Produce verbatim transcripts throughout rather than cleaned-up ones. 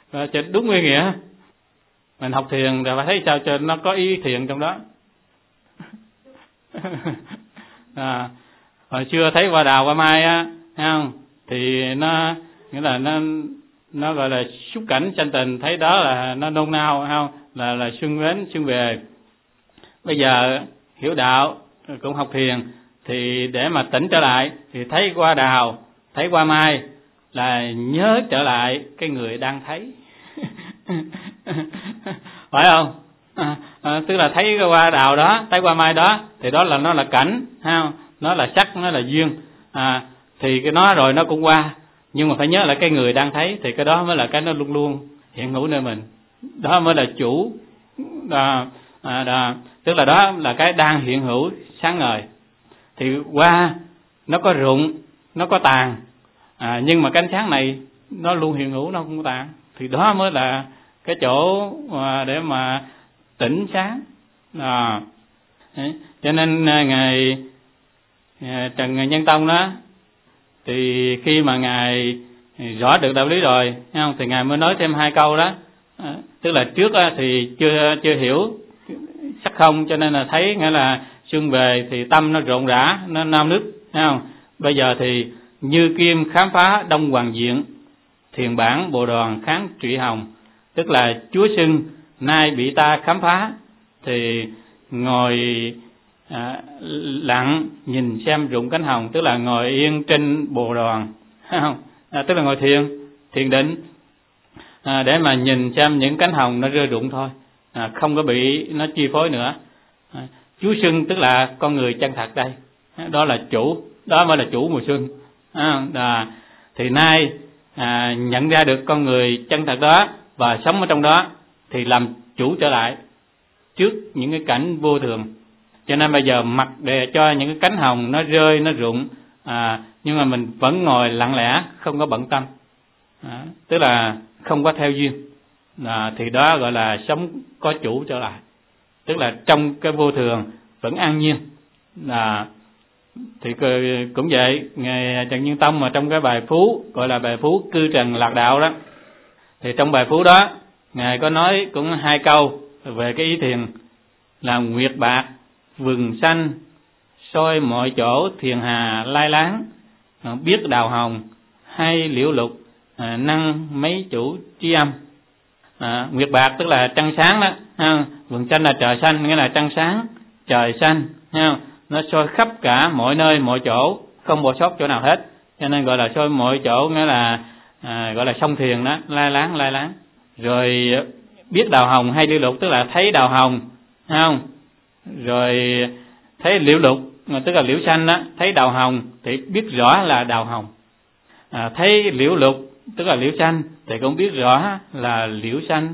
cho đúng nguyên nghĩa. Mình học thiền rồi phải thấy sao cho nó có ý thiền trong đó. À, hồi xưa thấy hoa đào hoa mai á, thấy không? Thì nó nghĩa là nó nó gọi là xúc cảnh sanh tình, thấy đó là nó nôn nao, không? Là là xuân đến xuân về. Bây giờ hiểu đạo cũng học thiền thì để mà tỉnh trở lại thì thấy hoa đào, thấy hoa mai là nhớ trở lại cái người đang thấy. Phải không? À, à, tức là thấy cái hoa đào đó, thấy hoa mai đó thì đó là nó là cảnh, ha, nó là sắc, nó là duyên. À, thì cái nó rồi nó cũng qua, nhưng mà phải nhớ là cái người đang thấy thì cái đó mới là cái nó luôn luôn hiện hữu nơi mình. Đó mới là chủ. À, à, đó, tức là đó là cái đang hiện hữu sáng ngời. Thì hoa nó có rụng, nó có tàn, à, nhưng mà cái ánh sáng này nó luôn hiện hữu, nó không có tàn. Thì đó mới là cái chỗ mà để mà tỉnh sáng. À, cho nên ngài Trần Nhân Tông đó, thì khi mà ngài rõ được đạo lý rồi, thấy không, thì ngài mới nói thêm hai câu đó. À, tức là trước thì chưa chưa hiểu sắc không, cho nên là thấy nghĩa là xuân về thì tâm nó rộn rã, nó nao nức, thấy không? Bây giờ thì như kim khám phá đông hoàng diện, thiền bản bồ đoàn kháng trụy hồng. Tức là Chúa xưng nay bị ta khám phá, thì ngồi à, lặng nhìn xem rụng cánh hồng. Tức là ngồi yên trên bồ đoàn, thấy không? À, tức là ngồi thiền, thiền định, à, để mà nhìn xem những cánh hồng nó rơi rụng thôi, à, không có bị nó chi phối nữa. À, Chúa xưng tức là con người chân thật đây, đó là chủ, đó mới là chủ mùa xuân. À, à, thì nay à, nhận ra được con người chân thật đó và sống ở trong đó, thì làm chủ trở lại trước những cái cảnh vô thường. Cho nên bây giờ mặc để cho những cái cánh hồng nó rơi, nó rụng, à, nhưng mà mình vẫn ngồi lặng lẽ, không có bận tâm, à, tức là không có theo duyên, à, thì đó gọi là sống có chủ trở lại. Tức là trong cái vô thường vẫn an nhiên. À, thì cũng vậy, ngài Trần Nhân Tông mà trong cái bài phú gọi là bài phú cư trần lạc đạo đó, thì trong bài phú đó ngài có nói cũng hai câu về cái ý thiền là nguyệt bạc vừng xanh soi mọi chỗ thiền hà lai láng, biết đào hồng hay liễu lục, à, năng mấy chủ tri âm. À, nguyệt bạc tức là trăng sáng đó, ha. Vừng xanh là trời xanh, nghĩa là trăng sáng, trời xanh, ha. Nó soi khắp cả mọi nơi mọi chỗ, không bỏ sót chỗ nào hết, cho nên gọi là soi mọi chỗ, nghĩa là à, gọi là sông thiền đó, lai láng lai láng. Rồi biết đào hồng hay liễu lục tức là thấy đào hồng, không? Rồi thấy liễu lục tức là liễu xanh đó, thấy đào hồng thì biết rõ là đào hồng. À, thấy liễu lục tức là liễu xanh thì cũng biết rõ là liễu xanh.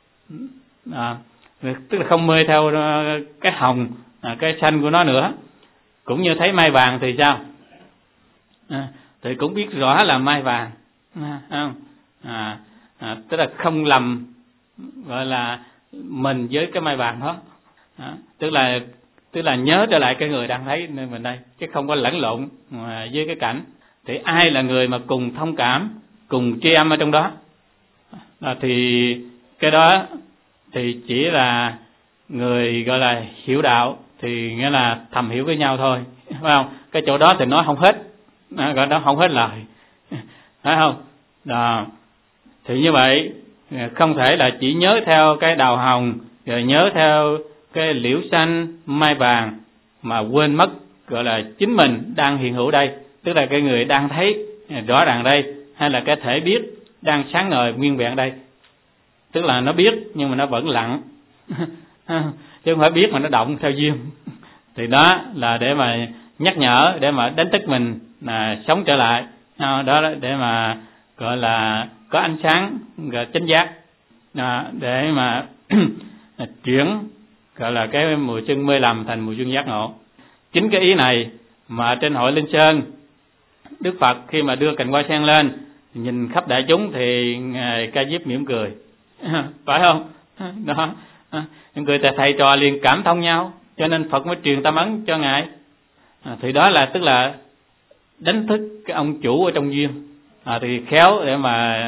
À, tức là không mê theo cái hồng, à, cái xanh của nó nữa. Cũng như thấy mai vàng thì sao? À, thì cũng biết rõ là mai vàng, à, không? À, à, tức là không lầm gọi là mình với cái mai vàng đó. À, tức là tức là nhớ trở lại cái người đang thấy nên mình đây, chứ không có lẫn lộn với cái cảnh. Thì ai là người mà cùng thông cảm, cùng tri âm ở trong đó, à, thì cái đó thì chỉ là người gọi là hiểu đạo, thì nghĩa là thầm hiểu với nhau thôi, phải không? Cái chỗ đó thì nói không hết, à, gọi đó không hết lời, phải không? Đó. Thì như vậy không thể là chỉ nhớ theo cái đào hồng, rồi nhớ theo cái liễu xanh, mai vàng mà quên mất gọi là chính mình đang hiện hữu đây, tức là cái người đang thấy rõ ràng đây, hay là cái thể biết đang sáng ngời nguyên vẹn đây. Tức là nó biết nhưng mà nó vẫn lặng, chứ không phải biết mà nó động theo duyên. Thì đó là để mà nhắc nhở, để mà đánh thức mình là sống trở lại, đó để mà gọi là có ánh sáng và chánh giác, để mà chuyển gọi là cái mùa xuân mê lầm thành mùa xuân giác ngộ. Chính cái ý này mà trên hội Linh Sơn, Đức Phật khi mà đưa cành hoa sen lên nhìn khắp đại chúng thì ngài Ca Diếp mỉm cười, phải không? Đó, những người thầy trò liền cảm thông nhau, cho nên Phật mới truyền tâm ấn cho ngài. À, thì đó là tức là đánh thức cái ông chủ ở trong duyên, à, thì khéo để mà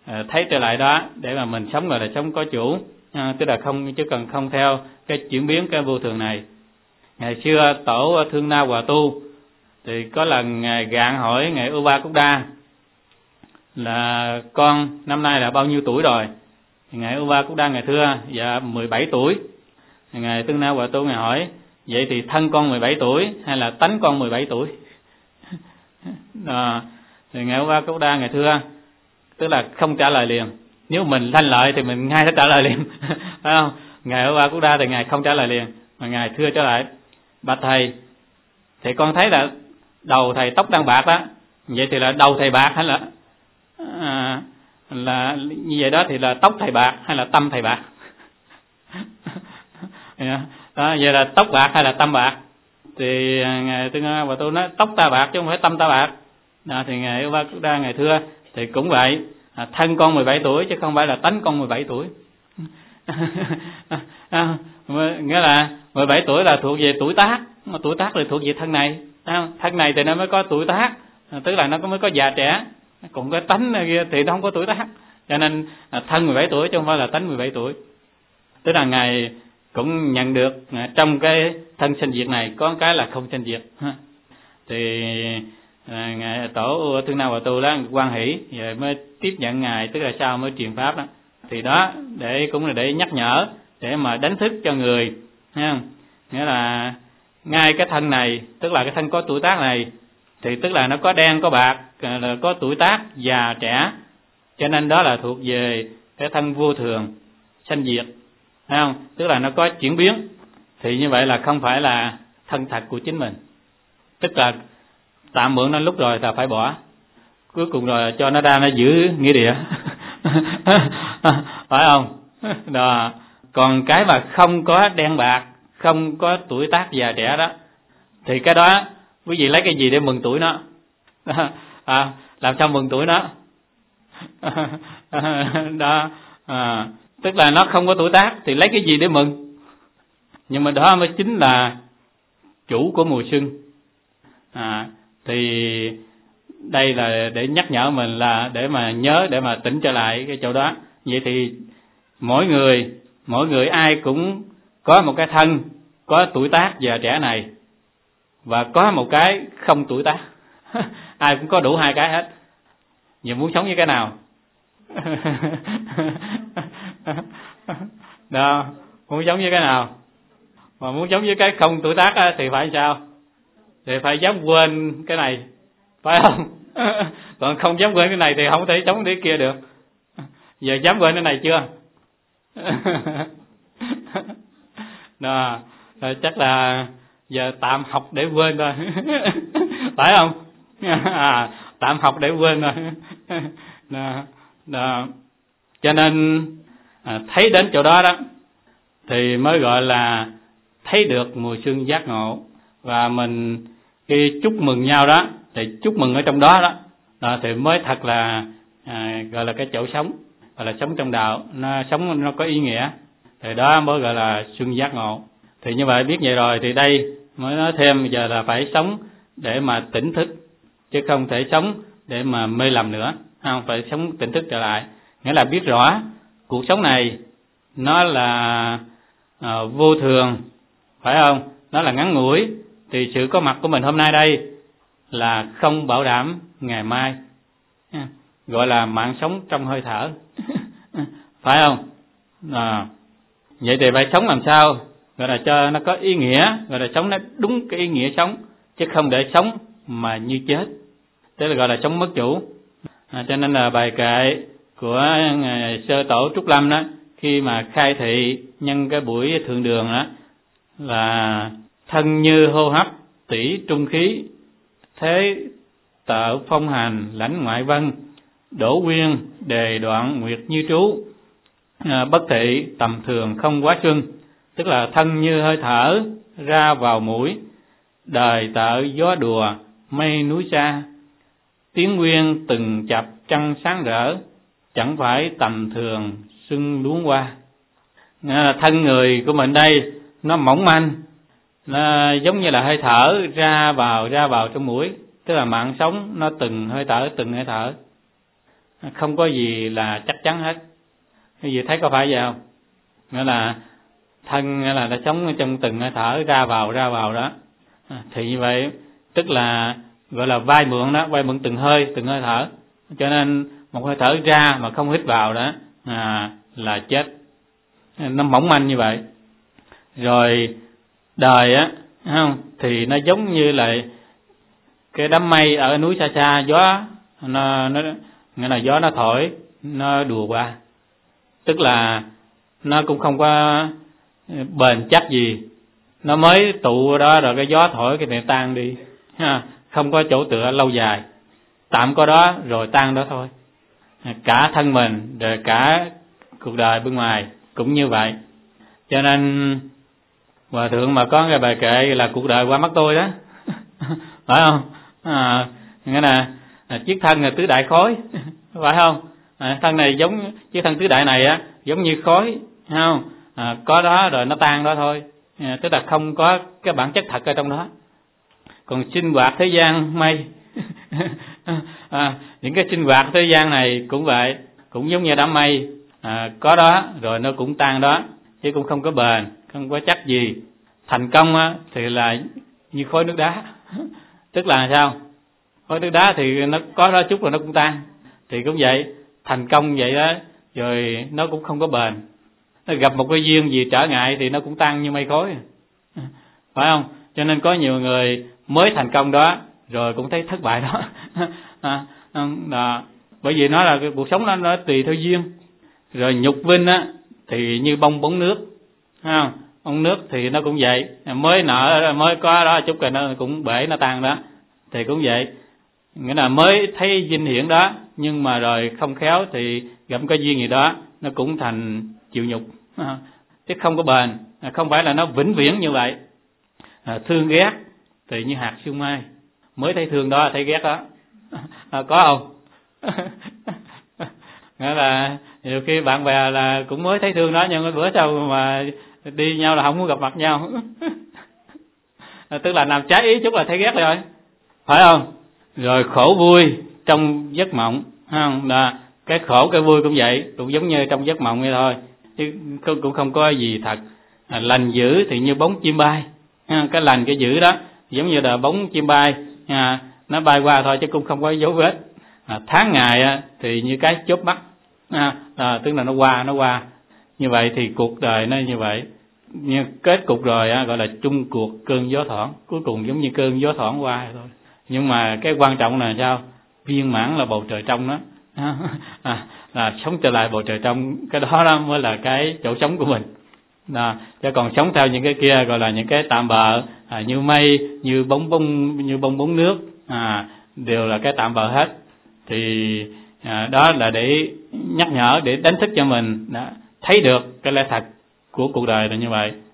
à, thấy trở lại đó để mà mình sống gọi là sống có chủ, à, tức là không, chứ cần không theo cái chuyển biến cái vô thường này. Ngày xưa tổ Thương Na Hòa Tu thì có lần ngài gạn hỏi ngài Uvakuda là con năm nay là bao nhiêu tuổi rồi. Ngài Uvakuda ngài thưa dạ mười bảy tuổi. Ngài Thương Na Hòa Tu ngài hỏi vậy thì thân con mười bảy tuổi hay là tánh con mười bảy tuổi? À, thì ngài Uvakuda ngài thưa, tức là không trả lời liền. Nếu mình lanh lợi thì mình ngay sẽ trả lời liền, phải không? Ngài Uvakuda thì ngài không trả lời liền, mà ngài thưa trở lại: bạch thầy, thì con thấy là đầu thầy tóc đang bạc đó, vậy thì là đầu thầy bạc hay là à, là như vậy đó thì là tóc thầy bạc hay là tâm thầy bạc? Đó, vậy là tóc bạc hay là tâm bạc? Thì ngài Tương Nga và tôi nói tóc ta bạc chứ không phải tâm ta bạc. Đó, thì ngài Uvakuda ngài thưa thì cũng vậy, à, thân con mười bảy tuổi chứ không phải là tánh con mười bảy tuổi. À, nghĩa là mười bảy tuổi là thuộc về tuổi tác, mà tuổi tác là thuộc về thân này, thân này thì nó mới có tuổi tác, tức là nó mới có già trẻ, còn cái tánh kia thì nó không có tuổi tác, cho nên thân mười bảy tuổi chứ không phải là tánh mười bảy tuổi. Tức là ngài cũng nhận được trong cái thân sinh diệt này có cái là không sinh diệt. Thì à, ngài tổ Thương Na Hòa Tu đó quan hỷ rồi mới tiếp nhận ngài, tức là sau mới truyền pháp đó. Thì đó để cũng là để nhắc nhở, để mà đánh thức cho người, thấy không? Nghĩa là ngay cái thân này, tức là cái thân có tuổi tác này, thì tức là nó có đen có bạc, là có tuổi tác già trẻ, cho nên đó là thuộc về cái thân vô thường sanh diệt, thấy không? Tức là nó có chuyển biến, thì như vậy là không phải là thân thật của chính mình, tức là tạm mượn nó lúc rồi ta phải bỏ, cuối cùng rồi cho nó ra nó giữ nghĩa địa. Phải không? Đó. Còn cái mà không có đen bạc, không có tuổi tác già trẻ đó, thì cái đó quý vị lấy cái gì để mừng tuổi nó? À, làm sao mừng tuổi nó? Đó. À, tức là nó không có tuổi tác thì lấy cái gì để mừng? Nhưng mà đó mới chính là chủ của mùa xuân. À, thì đây là để nhắc nhở mình, là để mà nhớ, để mà tỉnh trở lại cái chỗ đó. Vậy thì mỗi người, mỗi người ai cũng có một cái thân có tuổi tác già trẻ này, và có một cái không tuổi tác. Ai cũng có đủ hai cái hết. Giờ muốn sống với cái nào? Đó, muốn sống với cái nào? Mà muốn sống với cái không tuổi tác á, thì phải sao? Thì phải dám quên cái này, phải không? Còn không dám quên cái này thì không thể sống cái kia được. Giờ dám quên cái này chưa? Đó, rồi chắc là giờ tạm học để quên thôi. Phải không? À, tạm học để quên thôi. Đó, đó. Cho nên à, thấy đến chỗ đó đó thì mới gọi là thấy được mùa xuân giác ngộ. Và mình khi chúc mừng nhau đó thì chúc mừng ở trong đó đó, đó thì mới thật là à, gọi là cái chỗ sống, gọi là sống trong đạo, nó sống nó có ý nghĩa, thì đó mới gọi là xuân giác ngộ. Thì như vậy biết vậy rồi thì đây mới nói thêm, giờ là phải sống để mà tỉnh thức, chứ không thể sống để mà mê lầm nữa, không, phải sống tỉnh thức trở lại. Nghĩa là biết rõ cuộc sống này nó là à, vô thường, phải không? Nó là ngắn ngủi, thì sự có mặt của mình hôm nay đây là không bảo đảm ngày mai, gọi là mạng sống trong hơi thở. Phải không? À, vậy thì phải sống làm sao gọi là cho nó có ý nghĩa, gọi là sống nó đúng cái ý nghĩa sống, chứ không để sống mà như chết, tức là gọi là sống mất chủ. À, cho nên là bài kệ của ngài Sơ Tổ Trúc Lâm đó, khi mà khai thị nhân cái buổi thượng đường đó, là thân như hô hấp tỷ trung khí, thế tợ phong hành lãnh ngoại vân, đổ quyên đề đoạn nguyệt như trú, à, bất thị tầm thường không quá xuân. Tức là thân như hơi thở ra vào mũi, đời tợ gió đùa mây núi xa, tiếng nguyên từng chập trăng sáng rỡ, chẳng phải tầm thường xuân luống qua. Nghĩa là thân người của mình đây nó mỏng manh, nó giống như là hơi thở ra vào ra vào trong mũi, tức là mạng sống nó từng hơi thở từng hơi thở. không có gì là chắc chắn hết. Cái gì thấy có phải vậy không? Nghĩa là thân nghĩa là nó sống trong từng hơi thở ra vào ra vào đó. À, thì như vậy tức là gọi là vay mượn đó, vay mượn từng hơi từng hơi thở. Cho nên một hơi thở ra mà không hít vào đó à, là chết. Nó mỏng manh như vậy. Rồi đời á, không thì nó giống như là cái đám mây ở núi xa xa, gió nó nó nghĩa là gió nó thổi, nó đùa qua. Tức là nó cũng không có bền chắc gì, nó mới tụ đó rồi cái gió thổi cái này tan đi, không có chỗ tựa lâu dài, tạm có đó rồi tan đó thôi. Cả thân mình rồi cả cuộc đời bên ngoài cũng như vậy. Cho nên Hòa thượng mà có cái bài kệ là cuộc đời qua mắt tôi đó phải không? À, nghĩa là à, chiếc thân là tứ đại khối phải không? À, thân này giống chiếc thân tứ đại này á, giống như khối, phải không? À, có đó rồi nó tan đó thôi, à, tức là không có cái bản chất thật ở trong đó. Còn sinh hoạt thế gian mây à, những cái sinh hoạt thế gian này cũng vậy, cũng giống như đám mây, à, có đó rồi nó cũng tan đó, chứ cũng không có bền, không có chắc gì. Thành công á, thì là như khối nước đá tức là sao? Khối nước đá thì nó có đó chút rồi nó cũng tan. Thì cũng vậy, thành công vậy đó, rồi nó cũng không có bền. Nó gặp một cái duyên gì trở ngại thì nó cũng tan như mây khối, phải không? Cho nên có nhiều người mới thành công đó rồi cũng thấy thất bại đó à, à, bởi vì nó là cái cuộc sống nó, nó tùy theo duyên. Rồi nhục vinh á thì như bông bóng nước, phải không? Bông nước thì nó cũng vậy, mới nở mới có đó chút rồi nó cũng bể, nó tan đó. Thì cũng vậy, nghĩa là mới thấy vinh hiển đó, nhưng mà rồi không khéo thì gặp cái duyên gì đó nó cũng thành chịu nhục, à, chứ không có bền, à, không phải là nó vĩnh viễn như vậy. À, thương ghét thì như hạt sương mai, mới thấy thương đó thấy ghét đó à, có không? Nghĩa là nhiều khi bạn bè là cũng mới thấy thương đó, nhưng mà bữa sau mà đi nhau là không muốn gặp mặt nhau à, tức là làm trái ý chút là thấy ghét rồi, phải không? Rồi khổ vui trong giấc mộng, không? Là cái khổ cái vui cũng vậy, cũng giống như trong giấc mộng vậy thôi, chứ cũng không có gì thật. À, lành dữ thì như bóng chim bay, à, cái lành cái dữ đó giống như là bóng chim bay, à, nó bay qua thôi chứ cũng không có dấu vết. À, tháng ngày á, thì như cái chớp mắt, à, à, tức là nó qua nó qua như vậy. Thì cuộc đời nó như vậy, nhưng kết cục rồi á, gọi là chung cuộc cơn gió thoảng, cuối cùng giống như cơn gió thoảng qua thôi. Nhưng mà cái quan trọng là sao? Viên mãn là bầu trời trong đó, à, là sống trở lại bầu trời trong, cái đó, đó mới là cái chỗ sống của mình. À, chứ còn sống theo những cái kia gọi là những cái tạm bợ, à, như mây, như bóng bông, như bông bóng nước, à, đều là cái tạm bợ hết. Thì à, đó là để nhắc nhở, để đánh thức cho mình đó, thấy được cái lẽ thật của cuộc đời là như vậy.